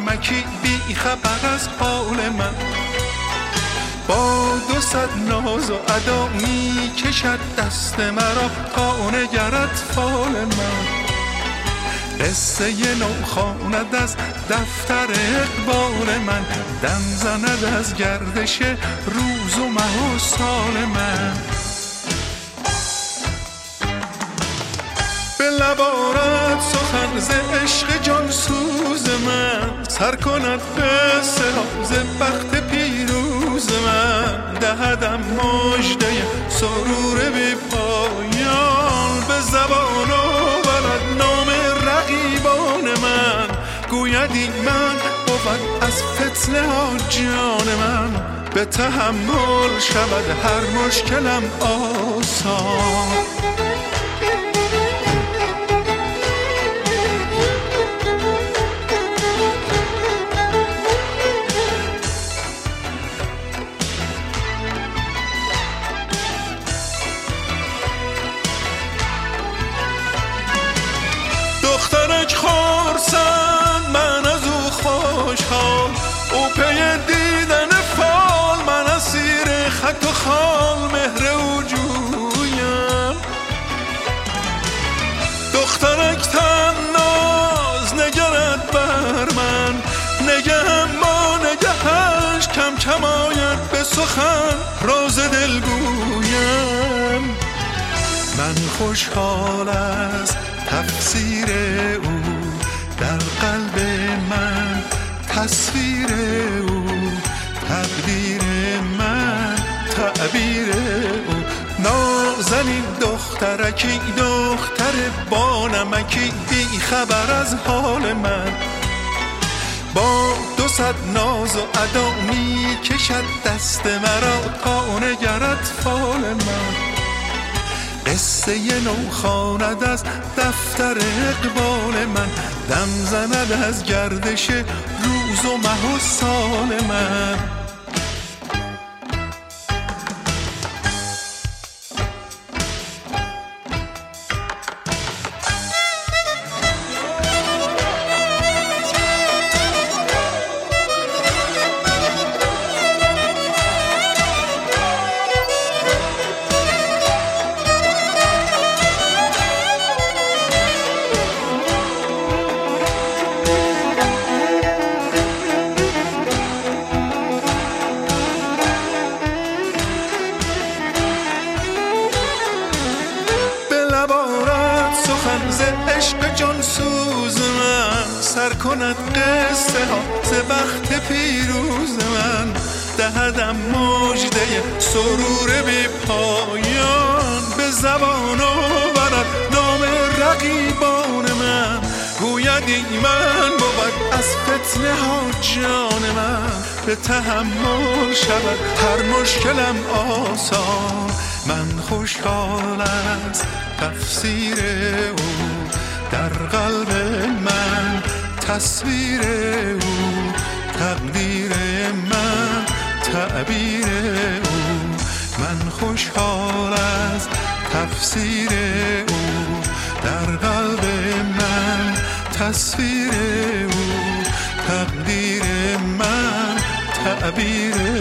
نمکی بی خبر از حال من، با 200 ناز و ادا می کشد دست مرا تا نگرد فال من. قصه نو خواند از دفتر اقبال من، دم زند از گردش روز و ماه و سال من. به لب آرد سخن ز عشق جان سوز من، سر کند قصه ها ز بخت پیروز من. دهدم مژده سرور بی پایان، به زبان آورد نام رقیبان من. گوید من بود از فتنه ها جان من، به تحمل شود هر مشکلم آسان. دخترک خورسند من از او خوشحال، او پی دیدن فال من اسیر خط و خال مهر او جویم. دخترک تناز نگرد بر من، نگهم با نگهش کم کم آید به سخن راز دل گویم. من خوشحال از تفسیر او در قلب من، تصویر او تقدیر من، تعبیر او. نازنین دخترکی دختر بانمکی بی خبر از حال من، با 200 ناز و ادا می کشد دست مرا تا نگرد فال من. قصه نو خواند از دفتر اقبال من، دم زند از گردش روز و ماه و سال من. سخن ز عشق جان سوز من، سر کند قصه ها ز بخت پیروز من. دهدم مژده سرور بی پایان، به زبان آورد نام رقیبان من. گوید من بود از فتنه ها جان من، به تحمل شود هر مشکلم آسان. من خوشحال از تفسیر او در قلب من، تصویر او تقدیر من، تعبیر او. من خوشحال از تفسیر او در قلب من، تصویر او تقدیر من، تعبیر